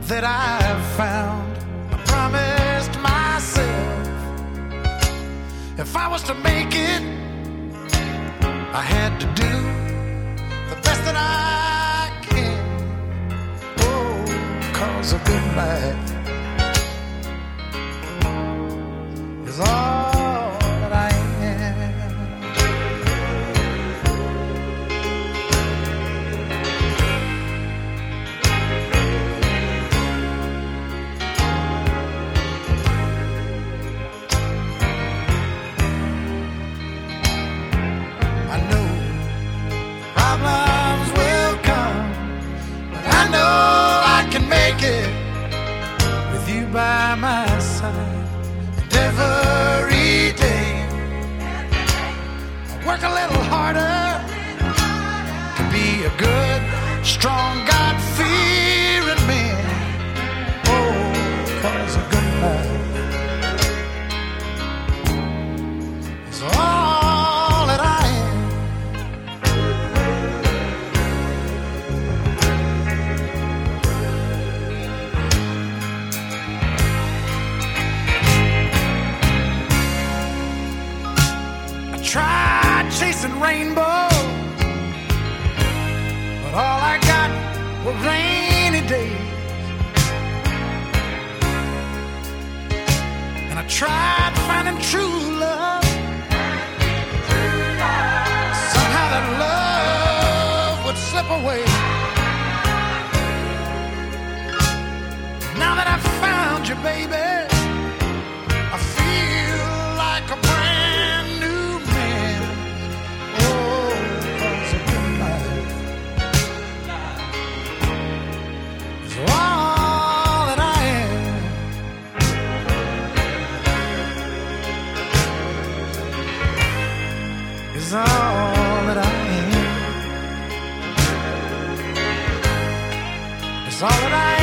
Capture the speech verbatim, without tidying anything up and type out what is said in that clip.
that I've found. I promised myself if I was to make it, I had to do the best that I can. Oh, 'cause a good life is all that I am. I know problems will come, but I know I can make it with you by my side. And every day I work a little harder to be a good, strong, God-fearing man. Oh, 'cause a good life is all that I am. Tried chasing rainbows, but all I got were rainy days. And I tried finding true love. Somehow that love would slip away. Now that I've found you, baby, I feel like a brand new man. Oh, 'cause a good life is all that I am. Is all that I am. Is all that I am.